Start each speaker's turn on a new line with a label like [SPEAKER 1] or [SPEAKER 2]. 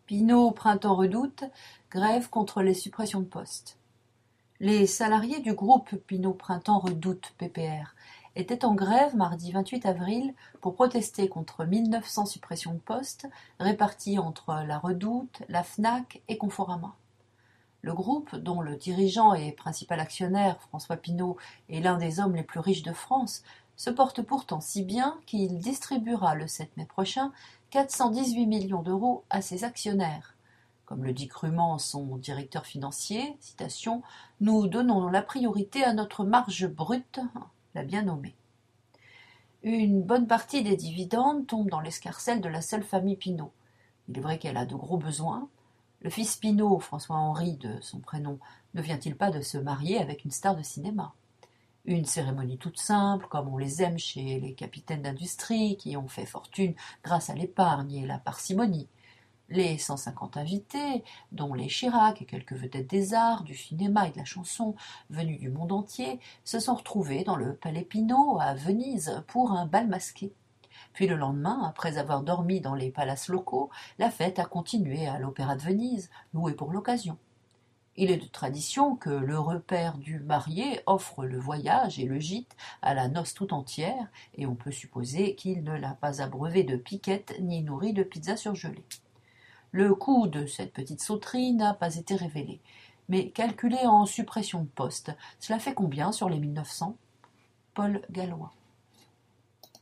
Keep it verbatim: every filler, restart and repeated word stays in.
[SPEAKER 1] Pinault Printemps Redoute, grève contre les suppressions de postes. Les salariés du groupe Pinault Printemps Redoute P P R étaient en grève mardi vingt-huit avril pour protester contre mille neuf cents suppressions de postes réparties entre la Redoute, la Fnac et Conforama. Le groupe, dont le dirigeant et principal actionnaire, François Pinault, est l'un des hommes les plus riches de France, se porte pourtant si bien qu'il distribuera le sept mai prochain quatre cent dix-huit millions d'euros à ses actionnaires. Comme le dit crûment son directeur financier, citation, « Nous donnons la priorité à notre marge brute », l'a bien nommé. Une bonne partie des dividendes tombe dans l'escarcelle de la seule famille Pinault. Il est vrai qu'elle a de gros besoins. Le fils Pinault, François-Henri de son prénom, ne vient-il pas de se marier avec une star de cinéma ? Une cérémonie toute simple, comme on les aime chez les capitaines d'industrie qui ont fait fortune grâce à l'épargne et la parcimonie. Les cent cinquante invités, dont les Chirac et quelques vedettes des arts, du cinéma et de la chanson venus du monde entier, se sont retrouvés dans le Palais Pinault à Venise pour un bal masqué. Puis le lendemain, après avoir dormi dans les palaces locaux, la fête a continué à l'Opéra de Venise, loué pour l'occasion. Il est de tradition que l'heureux père du marié offre le voyage et le gîte à la noce tout entière, et on peut supposer qu'il ne l'a pas abreuvé de piquettes ni nourri de pizzas surgelées. Le coût de cette petite sauterie n'a pas été révélé, mais calculé en suppression de postes, cela fait combien sur les mille neuf cents ? Paul Gallois.